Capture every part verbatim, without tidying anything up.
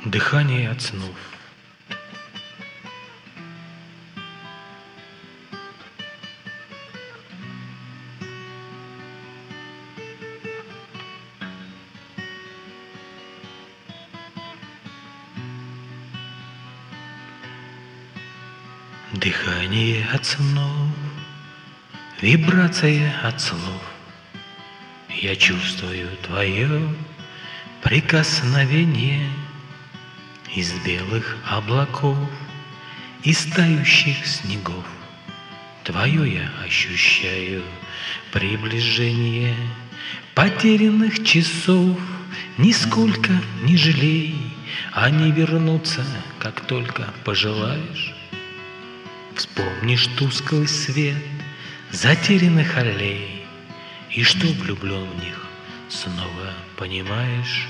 Дыхание от снов. Дыхание от снов, вибрация от слов. Я чувствую твое прикосновение из белых облаков и тающих снегов. Твое я ощущаю приближение потерянных часов. Нисколько не жалей, они вернутся, как только пожелаешь. Вспомнишь тусклый свет затерянных аллей, и что влюблен в них, снова понимаешь.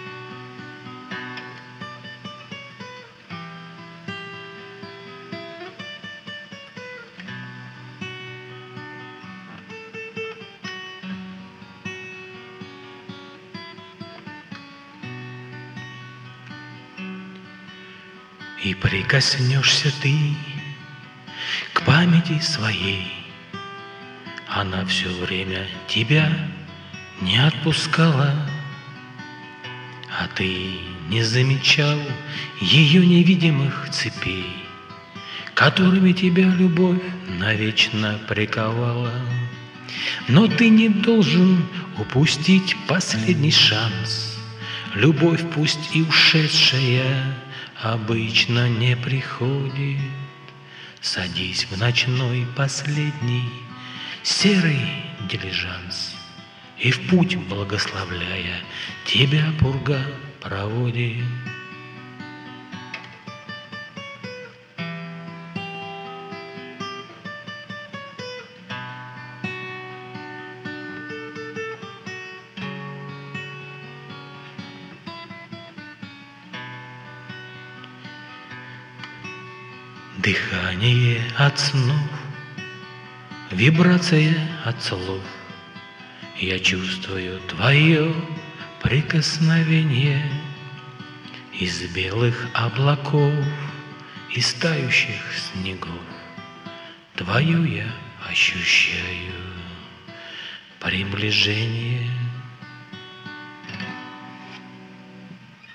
И прикоснешься ты к памяти своей, она все время тебя не отпускала, а ты не замечал ее невидимых цепей, которыми тебя любовь навечно приковала. Но ты не должен упустить последний шанс. Любовь, пусть и ушедшая, обычно не приходит. Садись в ночной последний серый дилижанс, и в путь, благословляя, тебя пурга проводит. Дыхание от снов, вибрация от слов. Я чувствую твое прикосновение из белых облаков и тающих снегов. Твое я ощущаю приближение.